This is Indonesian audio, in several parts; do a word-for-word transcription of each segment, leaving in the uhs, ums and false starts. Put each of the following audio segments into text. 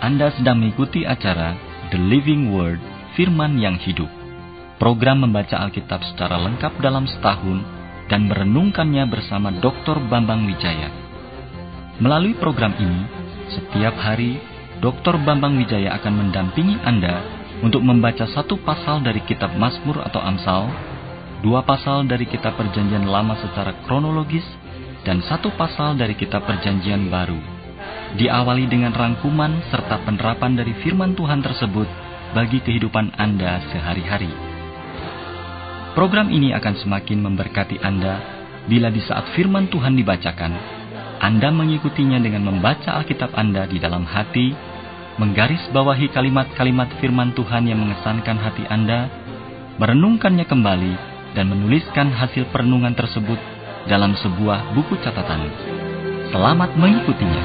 Anda sedang mengikuti acara The Living Word, Firman yang Hidup. Program membaca Alkitab secara lengkap dalam setahun dan merenungkannya bersama doktor Bambang Wijaya. Melalui program ini, setiap hari doktor Bambang Wijaya akan mendampingi Anda untuk membaca satu pasal dari kitab Mazmur atau Amsal, dua pasal dari kitab Perjanjian Lama secara kronologis, dan satu pasal dari kitab Perjanjian Baru. Diawali dengan rangkuman serta penerapan dari firman Tuhan tersebut bagi kehidupan Anda sehari-hari. Program ini akan semakin memberkati Anda bila di saat firman Tuhan dibacakan, Anda mengikutinya dengan membaca Alkitab Anda di dalam hati, menggarisbawahi kalimat-kalimat firman Tuhan yang mengesankan hati Anda, merenungkannya kembali, dan menuliskan hasil perenungan tersebut dalam sebuah buku catatan. Selamat mengikutinya.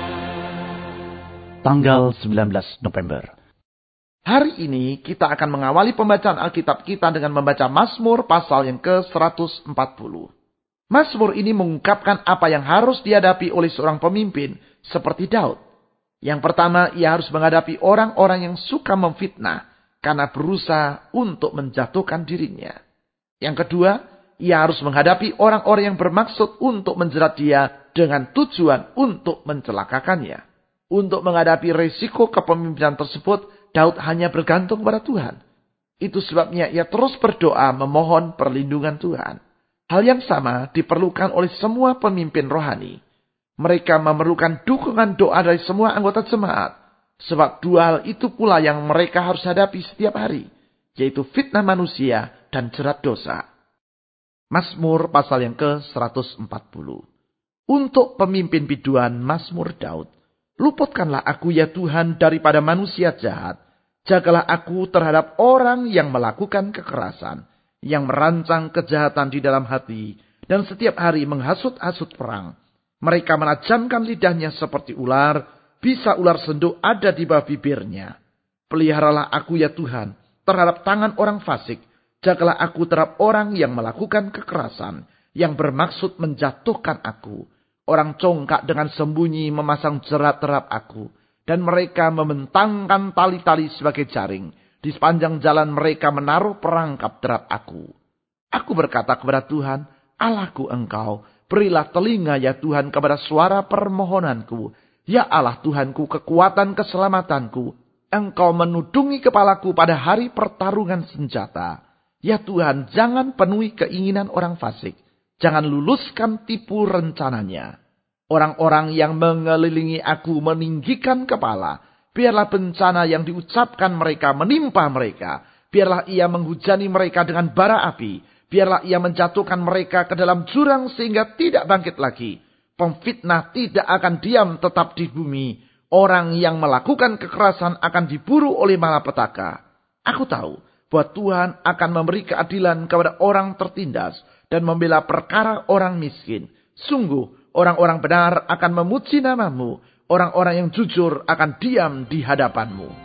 Tanggal sembilan belas November. Hari ini kita akan mengawali pembacaan Alkitab kita dengan membaca Mazmur pasal yang ke seratus empat puluh. Mazmur ini mengungkapkan apa yang harus dihadapi oleh seorang pemimpin seperti Daud. Yang pertama, ia harus menghadapi orang-orang yang suka memfitnah karena berusaha untuk menjatuhkan dirinya. Yang kedua, ia harus menghadapi orang-orang yang bermaksud untuk menjerat dia dengan tujuan untuk mencelakakannya. Untuk menghadapi risiko kepemimpinan tersebut, Daud hanya bergantung kepada Tuhan. Itu sebabnya ia terus berdoa memohon perlindungan Tuhan. Hal yang sama diperlukan oleh semua pemimpin rohani. Mereka memerlukan dukungan doa dari semua anggota jemaat. Sebab dua hal itu pula yang mereka harus hadapi setiap hari. Yaitu fitnah manusia dan jerat dosa. Mazmur pasal yang ke seratus empat puluh. Untuk pemimpin biduan Mazmur Daud. Luputkanlah aku ya Tuhan daripada manusia jahat. Jagalah aku terhadap orang yang melakukan kekerasan. Yang merancang kejahatan di dalam hati. Dan setiap hari menghasut-hasut perang. Mereka menajamkan lidahnya seperti ular. Bisa ular senduk ada di bawah bibirnya. Peliharalah aku ya Tuhan terhadap tangan orang fasik. Jagalah aku terhadap orang yang melakukan kekerasan. Yang bermaksud menjatuhkan aku. Orang congkak dengan sembunyi memasang jerat terhadap aku. Dan mereka membentangkan tali-tali sebagai jaring. Di sepanjang jalan mereka menaruh perangkap terhadap aku. Aku berkata kepada Tuhan, Allahku engkau, berilah telinga ya Tuhan kepada suara permohonanku. Ya Allah Tuhanku, kekuatan keselamatanku. Engkau menudungi kepalaku pada hari pertarungan senjata. Ya Tuhan, jangan penuhi keinginan orang fasik. Jangan luluskan tipu rencananya. Orang-orang yang mengelilingi aku meninggikan kepala. Biarlah bencana yang diucapkan mereka menimpa mereka. Biarlah ia menghujani mereka dengan bara api. Biarlah ia menjatuhkan mereka ke dalam jurang sehingga tidak bangkit lagi. Pemfitnah tidak akan diam tetap di bumi. Orang yang melakukan kekerasan akan diburu oleh malapetaka. Aku tahu bahwa Tuhan akan memberi keadilan kepada orang tertindas dan membela perkara orang miskin. Sungguh, orang-orang benar akan memuji namamu. Orang-orang yang jujur akan diam di hadapanmu.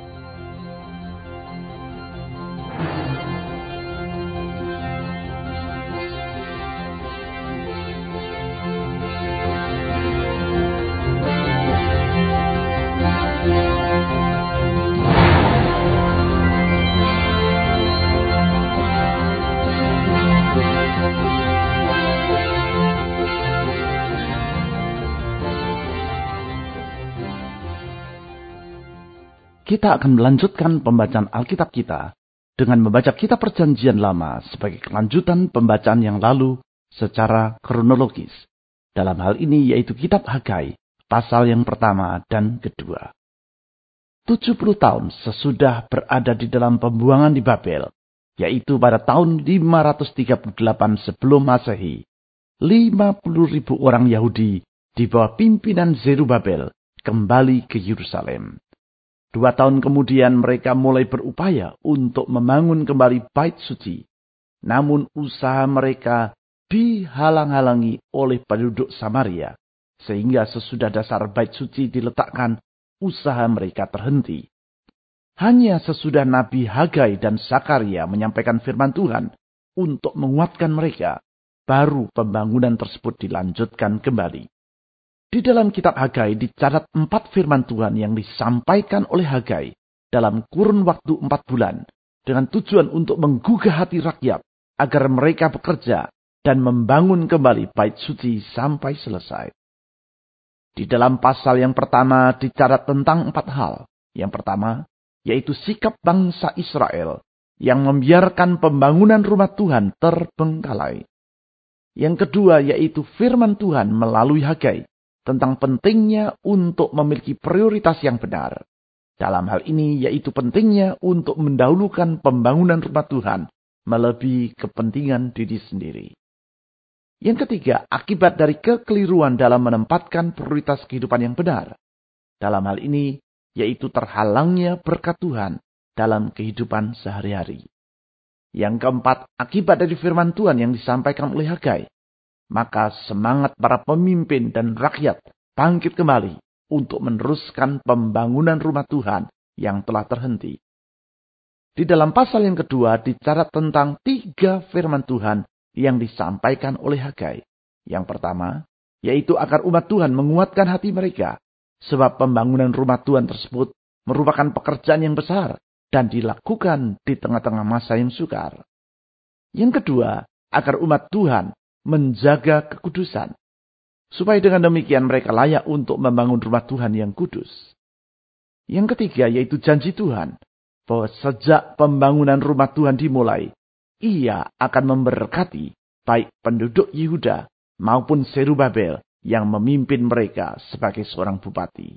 Kita akan melanjutkan pembacaan Alkitab kita dengan membaca kitab Perjanjian Lama sebagai kelanjutan pembacaan yang lalu secara kronologis. Dalam hal ini yaitu kitab Hagai, pasal yang pertama dan kedua. tujuh puluh tahun sesudah berada di dalam pembuangan di Babel, yaitu pada tahun lima ratus tiga puluh delapan sebelum Masehi, lima puluh ribu orang Yahudi di bawah pimpinan Zerubabel kembali ke Yerusalem. Dua tahun kemudian mereka mulai berupaya untuk membangun kembali bait suci. Namun usaha mereka dihalang-halangi oleh penduduk Samaria. Sehingga sesudah dasar bait suci diletakkan, usaha mereka terhenti. Hanya sesudah Nabi Hagai dan Zakaria menyampaikan firman Tuhan untuk menguatkan mereka, baru pembangunan tersebut dilanjutkan kembali. Di dalam kitab Hagai dicatat empat firman Tuhan yang disampaikan oleh Hagai dalam kurun waktu empat bulan dengan tujuan untuk menggugah hati rakyat agar mereka bekerja dan membangun kembali bait suci sampai selesai. Di dalam pasal yang pertama dicatat tentang empat hal. Yang pertama, yaitu sikap bangsa Israel yang membiarkan pembangunan rumah Tuhan terbengkalai. Yang kedua, yaitu firman Tuhan melalui Hagai tentang pentingnya untuk memiliki prioritas yang benar. Dalam hal ini, yaitu pentingnya untuk mendahulukan pembangunan rumah Tuhan melebihi kepentingan diri sendiri. Yang ketiga, akibat dari kekeliruan dalam menempatkan prioritas kehidupan yang benar. Dalam hal ini, yaitu terhalangnya berkat Tuhan dalam kehidupan sehari-hari. Yang keempat, akibat dari firman Tuhan yang disampaikan oleh Hagai. Maka semangat para pemimpin dan rakyat bangkit kembali untuk meneruskan pembangunan rumah Tuhan yang telah terhenti. Di dalam pasal yang kedua dicatat tentang tiga firman Tuhan yang disampaikan oleh Hagai. Yang pertama, yaitu agar umat Tuhan menguatkan hati mereka, sebab pembangunan rumah Tuhan tersebut merupakan pekerjaan yang besar dan dilakukan di tengah-tengah masa yang sukar. Yang kedua, agar umat Tuhan menjaga kekudusan, supaya dengan demikian mereka layak untuk membangun rumah Tuhan yang kudus. Yang ketiga, yaitu janji Tuhan, bahwa sejak pembangunan rumah Tuhan dimulai, Ia akan memberkati baik penduduk Yehuda maupun Zerubabel yang memimpin mereka sebagai seorang bupati.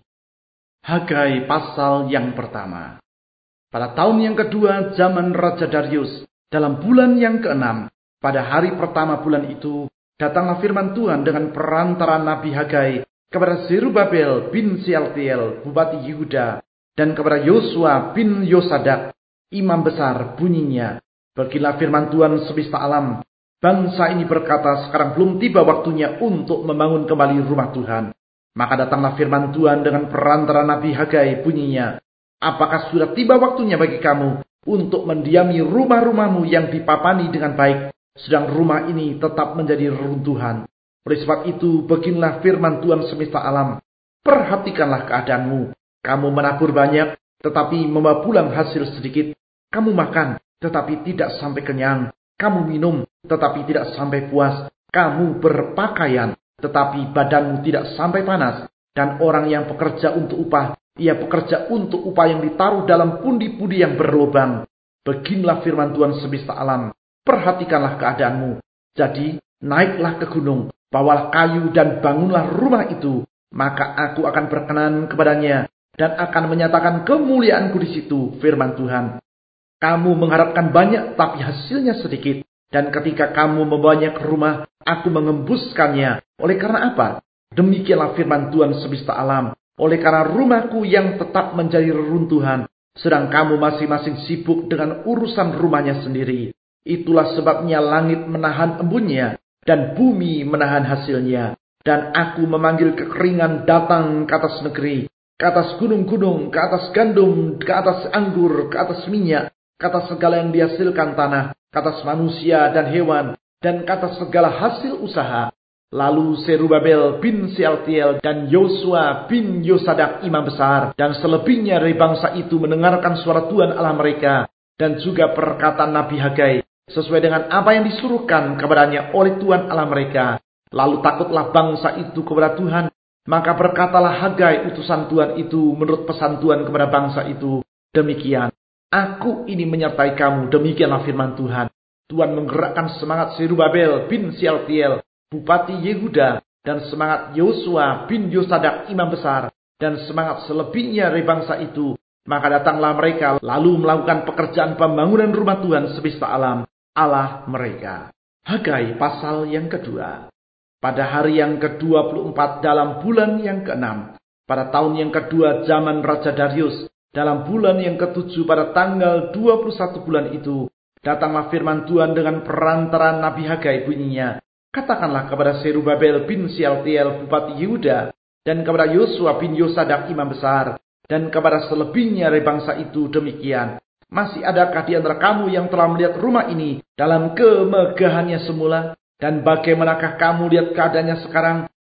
Hagai pasal yang pertama. Pada tahun yang kedua zaman Raja Darius, dalam bulan yang keenam, pada hari pertama bulan itu, datanglah firman Tuhan dengan perantara Nabi Hagai kepada Zerubabel bin Shealtiel, bupati Yehuda, dan kepada Yosua bin Yosadak, imam besar, bunyinya, "Beginilah firman Tuhan semesta alam. Bangsa ini berkata, sekarang belum tiba waktunya untuk membangun kembali rumah Tuhan." Maka datanglah firman Tuhan dengan perantara Nabi Hagai, bunyinya, "Apakah sudah tiba waktunya bagi kamu untuk mendiami rumah-rumahmu yang dipapani dengan baik, sedang rumah ini tetap menjadi reruntuhan? Oleh sebab itu, beginilah firman Tuhan semesta alam. Perhatikanlah keadaanmu. Kamu menabur banyak, tetapi membawa pulang hasil sedikit. Kamu makan, tetapi tidak sampai kenyang. Kamu minum, tetapi tidak sampai puas. Kamu berpakaian, tetapi badanmu tidak sampai panas. Dan orang yang bekerja untuk upah, ia bekerja untuk upah yang ditaruh dalam pundi-pundi yang berlubang. Beginilah firman Tuhan semesta alam. Perhatikanlah keadaanmu. Jadi, naiklah ke gunung, bawalah kayu dan bangunlah rumah itu. Maka aku akan berkenan kepadanya dan akan menyatakan kemuliaanku di situ," firman Tuhan. "Kamu mengharapkan banyak, tapi hasilnya sedikit. Dan ketika kamu membawanya ke rumah, aku mengembuskannya. Oleh karena apa? Demikianlah firman Tuhan semesta alam. Oleh karena rumahku yang tetap menjadi reruntuhan, sedang kamu masing-masing sibuk dengan urusan rumahnya sendiri. Itulah sebabnya langit menahan embunnya, dan bumi menahan hasilnya. Dan aku memanggil kekeringan datang ke atas negeri, ke atas gunung-gunung, ke atas gandum, ke atas anggur, ke atas minyak, ke atas segala yang dihasilkan tanah, ke atas manusia dan hewan, dan ke atas segala hasil usaha." Lalu Zerubabel bin Shealtiel dan Yosua bin Yosadak imam besar dan selebihnya dari bangsa itu mendengarkan suara Tuhan Allah mereka dan juga perkataan Nabi Hagai sesuai dengan apa yang disuruhkan kepadanya oleh Tuhan Allah mereka. Lalu takutlah bangsa itu kepada Tuhan. Maka berkatalah Hagai utusan Tuhan itu menurut pesan Tuhan kepada bangsa itu, "Demikian, aku ini menyertai kamu." Demikianlah firman Tuhan. Tuhan menggerakkan semangat Zerubabel bin Shealtiel, bupati Yehuda, dan semangat Yosua bin Yosadak imam besar, dan semangat selebihnya dari bangsa itu. Maka datanglah mereka lalu melakukan pekerjaan pembangunan rumah Tuhan semesta alam, Allah mereka. Hagai pasal yang kedua. Pada hari yang kedua puluh empat dalam bulan yang keenam, pada tahun yang kedua zaman Raja Darius, dalam bulan yang ketujuh pada tanggal dua puluh satu bulan itu, datanglah firman Tuhan dengan perantara Nabi Hagai, bunyinya, "Katakanlah kepada Zerubabel bin Shealtiel bupati Yehuda, dan kepada Yosua bin Yosadak imam besar, dan kepada selebihnya dari bangsa itu demikian. Masih adakah di antara kamu yang telah melihat rumah ini dalam kemegahannya semula? Dan bagaimanakah kamu lihat keadaannya sekarang?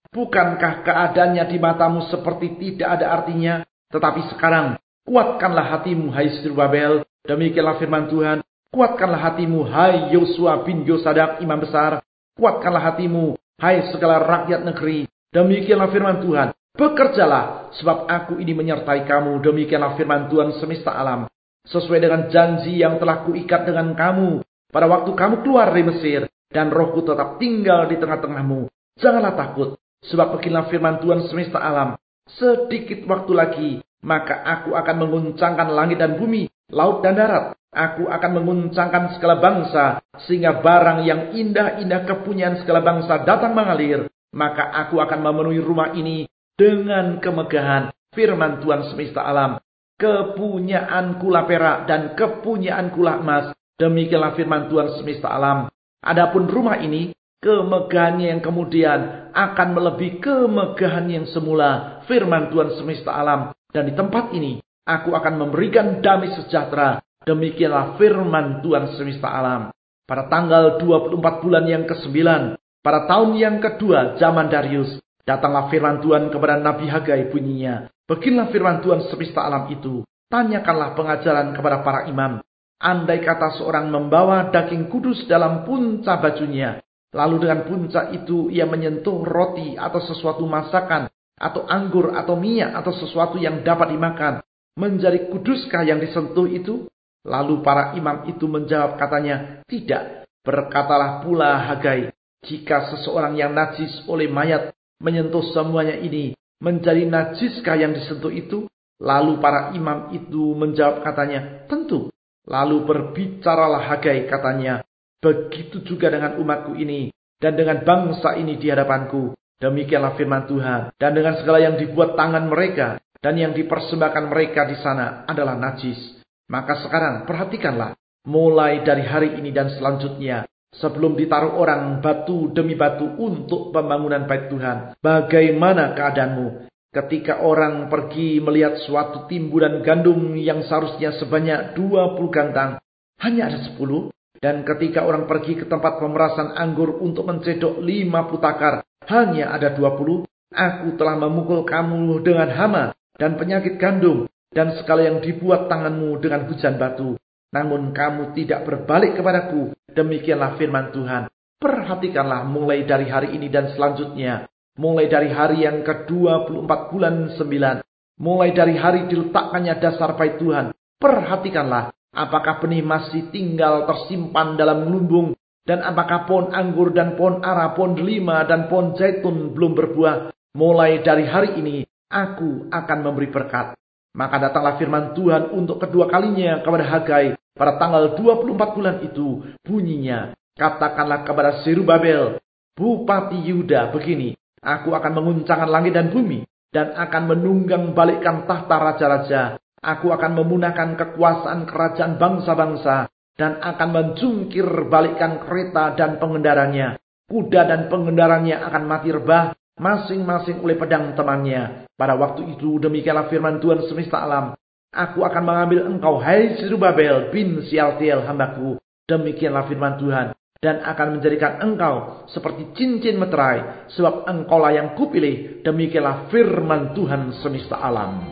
Bukankah keadaannya di matamu seperti tidak ada artinya? Tetapi sekarang, kuatkanlah hatimu, hai Zerubabel. Demikianlah firman Tuhan. Kuatkanlah hatimu, hai Yosua bin Yosadak, imam besar. Kuatkanlah hatimu, hai segala rakyat negeri. Demikianlah firman Tuhan. Bekerjalah, sebab aku ini menyertai kamu. Demikianlah firman Tuhan semesta alam. Sesuai dengan janji yang telah kuikat dengan kamu pada waktu kamu keluar dari Mesir. Dan rohku tetap tinggal di tengah-tengahmu. Janganlah takut. Sebab beginilah firman Tuhan semesta alam. Sedikit waktu lagi, maka aku akan menguncangkan langit dan bumi, laut dan darat. Aku akan menguncangkan segala bangsa, sehingga barang yang indah-indah kepunyaan segala bangsa datang mengalir. Maka aku akan memenuhi rumah ini dengan kemegahan. Firman Tuhan semesta alam. Kepunyaanku lah perak dan kepunyaanku lah emas. Demikianlah firman Tuhan semesta alam. Adapun rumah ini, kemegahannya yang kemudian akan melebihi kemegahan yang semula. Firman Tuhan semesta alam. Dan di tempat ini, aku akan memberikan damai sejahtera. Demikianlah firman Tuhan semesta alam. Pada tanggal dua puluh empat bulan yang kesembilan, pada tahun yang kedua zaman Darius, datanglah firman Tuhan kepada Nabi Hagai bunyinya. Beginilah firman Tuhan semesta alam itu. Tanyakanlah pengajaran kepada para imam. Andai kata seorang membawa daging kudus dalam punca bajunya, lalu dengan punca itu ia menyentuh roti atau sesuatu masakan, atau anggur atau minyak atau sesuatu yang dapat dimakan, menjadi kuduskah yang disentuh itu? Lalu para imam itu menjawab katanya, tidak. Berkatalah pula Hagai, jika seseorang yang najis oleh mayat menyentuh semuanya ini, menjadi najiskah yang disentuh itu? Lalu para imam itu menjawab katanya, tentu. Lalu berbicaralah Hagai katanya, begitu juga dengan umatku ini, dan dengan bangsa ini di hadapanku. Demikianlah firman Tuhan. Dan dengan segala yang dibuat tangan mereka, dan yang dipersembahkan mereka di sana adalah najis. Maka sekarang perhatikanlah, mulai dari hari ini dan selanjutnya, sebelum ditaruh orang batu demi batu untuk pembangunan bait Tuhan, bagaimana keadaanmu? Ketika orang pergi melihat suatu timbunan gandum yang seharusnya sebanyak dua puluh gantang, hanya ada sepuluh. Dan ketika orang pergi ke tempat pemerasan anggur untuk mencedok lima puluh takar, hanya ada dua puluh. Aku telah memukul kamu dengan hama dan penyakit gandum, dan segala yang dibuat tanganmu dengan hujan batu. Namun kamu tidak berbalik kepadaku. Demikianlah firman Tuhan. Perhatikanlah mulai dari hari ini dan selanjutnya. Mulai dari hari yang ke dua puluh empat bulan sembilan. Mulai dari hari diletakkannya dasar bait Tuhan. Perhatikanlah. Apakah benih masih tinggal tersimpan dalam lumbung. Dan apakah pohon anggur dan pohon ara, pohon delima dan pohon zaitun belum berbuah. Mulai dari hari ini aku akan memberi berkat. Maka datanglah firman Tuhan untuk kedua kalinya kepada Hagai pada tanggal dua puluh empat bulan itu. Bunyinya, katakanlah kepada Zerubabel, Bupati Yuda, begini. Aku akan menguncangkan langit dan bumi, dan akan menunggang balikkan tahta raja-raja. Aku akan memunahkan kekuasaan kerajaan bangsa-bangsa, dan akan menjungkir balikkan kereta dan pengendaranya. Kuda dan pengendaranya akan mati rebah, masing-masing oleh pedang temannya. Pada waktu itu demikianlah firman Tuhan semesta alam. Aku akan mengambil engkau, hai Zerubabel bin Syaltiel hambaku. Demikianlah firman Tuhan. Dan akan menjadikan engkau seperti cincin meterai, sebab engkaulah yang kupilih. Demikianlah firman Tuhan semesta alam.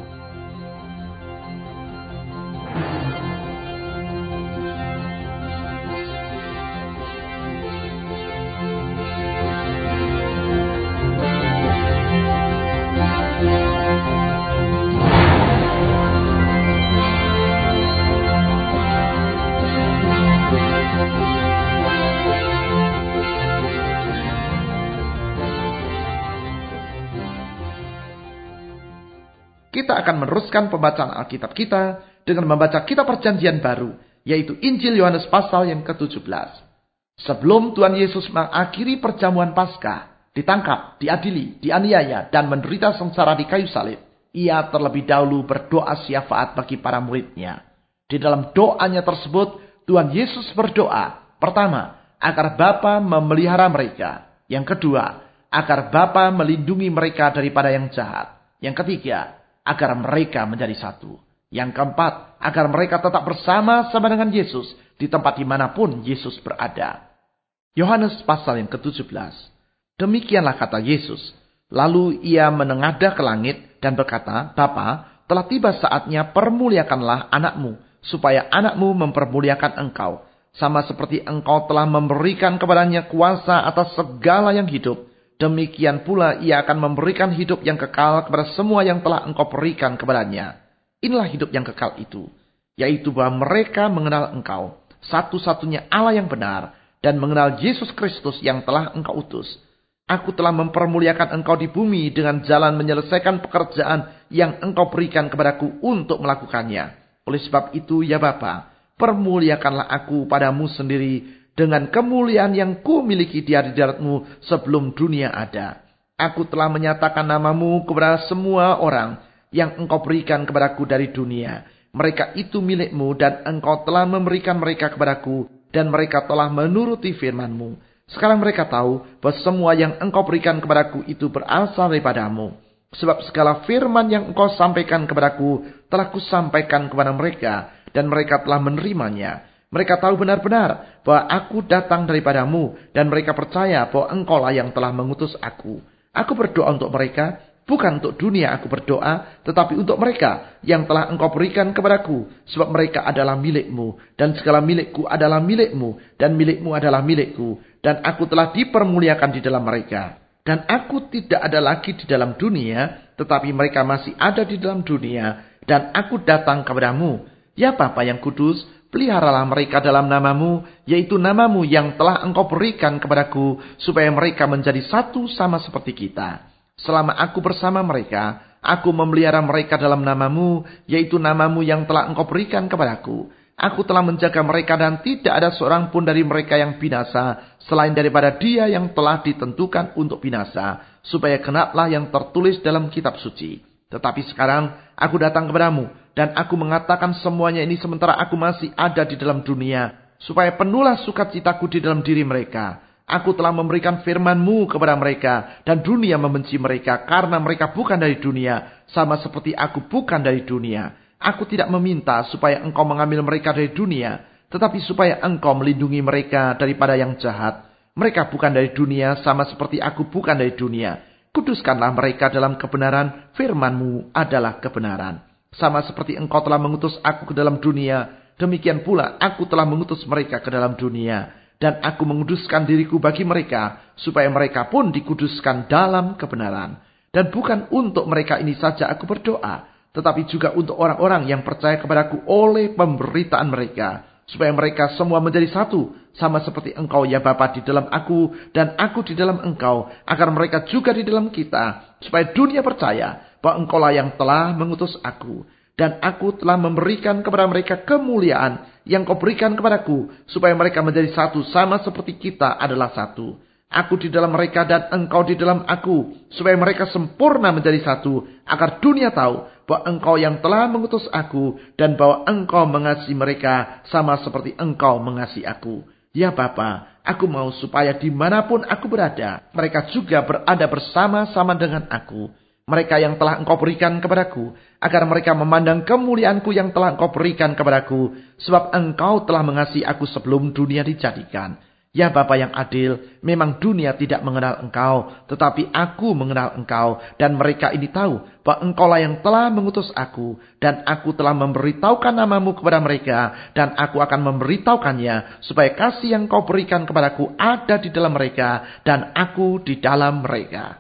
Kita akan meneruskan pembacaan Alkitab kita dengan membaca kitab perjanjian baru, yaitu Injil Yohanes pasal yang ketujuh belas. Sebelum Tuhan Yesus mengakhiri perjamuan Paskah, ditangkap, diadili, dianiaya, dan menderita sengsara di kayu salib, ia terlebih dahulu berdoa syafaat bagi para muridnya. Di dalam doanya tersebut, Tuhan Yesus berdoa, pertama, agar Bapa memelihara mereka. Yang kedua, agar Bapa melindungi mereka daripada yang jahat. Yang ketiga, agar mereka menjadi satu. Yang keempat, agar mereka tetap bersama-sama dengan Yesus di tempat dimanapun Yesus berada. Yohanes pasal yang ketujuh belas. Demikianlah kata Yesus, Lalu ia menengadah ke langit dan berkata, Bapa, telah tiba saatnya permuliakanlah anakmu, supaya anakmu mempermuliakan engkau. Sama seperti engkau telah memberikan kepadanya kuasa atas segala yang hidup, demikian pula ia akan memberikan hidup yang kekal kepada semua yang telah engkau berikan kepadanya. Inilah hidup yang kekal itu, yaitu bahwa mereka mengenal engkau, satu-satunya Allah yang benar, dan mengenal Yesus Kristus yang telah engkau utus. Aku telah mempermuliakan engkau di bumi dengan jalan menyelesaikan pekerjaan yang engkau berikan kepadaku untuk melakukannya. Oleh sebab itu, ya Bapa, permuliakanlah aku padamu sendiri dengan kemuliaan yang ku miliki di hadiratmu sebelum dunia ada. Aku telah menyatakan namamu kepada semua orang yang engkau berikan kepadaku dari dunia. Mereka itu milikmu dan engkau telah memberikan mereka kepadaku dan mereka telah menuruti firman-Mu. Sekarang mereka tahu bahwa semua yang engkau berikan kepadaku itu berasal daripadamu. Sebab segala firman yang engkau sampaikan kepadaku telah kusampaikan kepada mereka dan mereka telah menerimanya. Mereka tahu benar-benar bahwa aku datang daripadamu dan mereka percaya bahwa engkaulah yang telah mengutus aku. Aku berdoa untuk mereka. Bukan untuk dunia aku berdoa, tetapi untuk mereka yang telah engkau berikan kepadaku. Sebab mereka adalah milikmu, dan segala milikku adalah milikmu, dan milikmu adalah milikku. Dan aku telah dipermuliakan di dalam mereka. Dan aku tidak ada lagi di dalam dunia, tetapi mereka masih ada di dalam dunia. Dan aku datang kepadamu. Ya Bapa yang kudus, peliharalah mereka dalam namamu, yaitu namamu yang telah engkau berikan kepadaku, supaya mereka menjadi satu sama seperti kita. Selama aku bersama mereka, aku memelihara mereka dalam namamu, yaitu namamu yang telah engkau berikan kepadaku. Aku telah menjaga mereka dan tidak ada seorang pun dari mereka yang binasa, selain daripada dia yang telah ditentukan untuk binasa, supaya genaplah yang tertulis dalam kitab suci. Tetapi sekarang aku datang kepadamu, dan aku mengatakan semuanya ini sementara aku masih ada di dalam dunia, supaya penuhlah sukacitaku di dalam diri mereka. Aku telah memberikan firman-Mu kepada mereka, dan dunia membenci mereka, karena mereka bukan dari dunia, sama seperti aku bukan dari dunia. Aku tidak meminta supaya engkau mengambil mereka dari dunia, tetapi supaya engkau melindungi mereka daripada yang jahat. Mereka bukan dari dunia, sama seperti aku bukan dari dunia. Kuduskanlah mereka dalam kebenaran, firman-Mu adalah kebenaran. Sama seperti engkau telah mengutus aku ke dalam dunia, demikian pula aku telah mengutus mereka ke dalam dunia. Dan aku menguduskan diriku bagi mereka, supaya mereka pun dikuduskan dalam kebenaran. Dan bukan untuk mereka ini saja aku berdoa, tetapi juga untuk orang-orang yang percaya kepadaku oleh pemberitaan mereka, supaya mereka semua menjadi satu, sama seperti engkau ya Bapa di dalam aku, dan aku di dalam engkau, agar mereka juga di dalam kita, supaya dunia percaya bahwa engkaulah yang telah mengutus aku. Dan aku telah memberikan kepada mereka kemuliaan yang kau berikan kepadaku, supaya mereka menjadi satu sama seperti kita adalah satu. Aku di dalam mereka dan engkau di dalam aku, supaya mereka sempurna menjadi satu, agar dunia tahu bahwa engkau yang telah mengutus aku, dan bahwa engkau mengasihi mereka sama seperti engkau mengasihi aku. Ya Bapa, aku mau supaya dimanapun aku berada, mereka juga berada bersama-sama dengan aku. Mereka yang telah engkau berikan kepadaku, agar mereka memandang kemuliaanku yang telah engkau berikan kepadaku, sebab engkau telah mengasihi aku sebelum dunia dijadikan. Ya Bapa yang adil, memang dunia tidak mengenal engkau, tetapi aku mengenal engkau, dan mereka ini tahu bahwa engkaulah yang telah mengutus aku, dan aku telah memberitahukan namamu kepada mereka, dan aku akan memberitahukannya, supaya kasih yang kau berikan kepadaku ada di dalam mereka, dan aku di dalam mereka.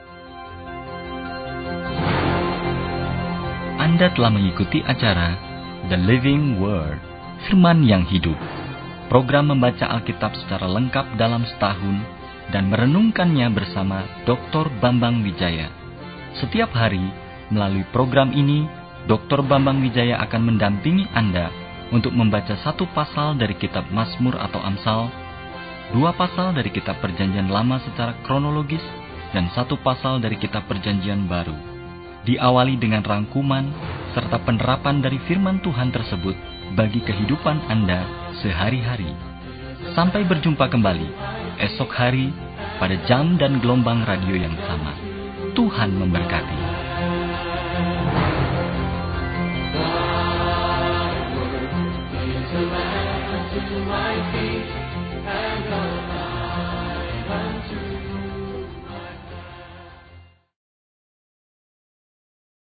Anda telah mengikuti acara The Living Word, Firman yang Hidup. Program membaca Alkitab secara lengkap dalam setahun dan merenungkannya bersama doktor Bambang Wijaya. Setiap hari, melalui program ini, doktor Bambang Wijaya akan mendampingi Anda untuk membaca satu pasal dari kitab Mazmur atau Amsal, dua pasal dari kitab Perjanjian Lama secara kronologis, dan satu pasal dari kitab Perjanjian Baru. Diawali dengan rangkuman serta penerapan dari firman Tuhan tersebut bagi kehidupan Anda sehari-hari. Sampai berjumpa kembali esok hari pada jam dan gelombang radio yang sama. Tuhan memberkati.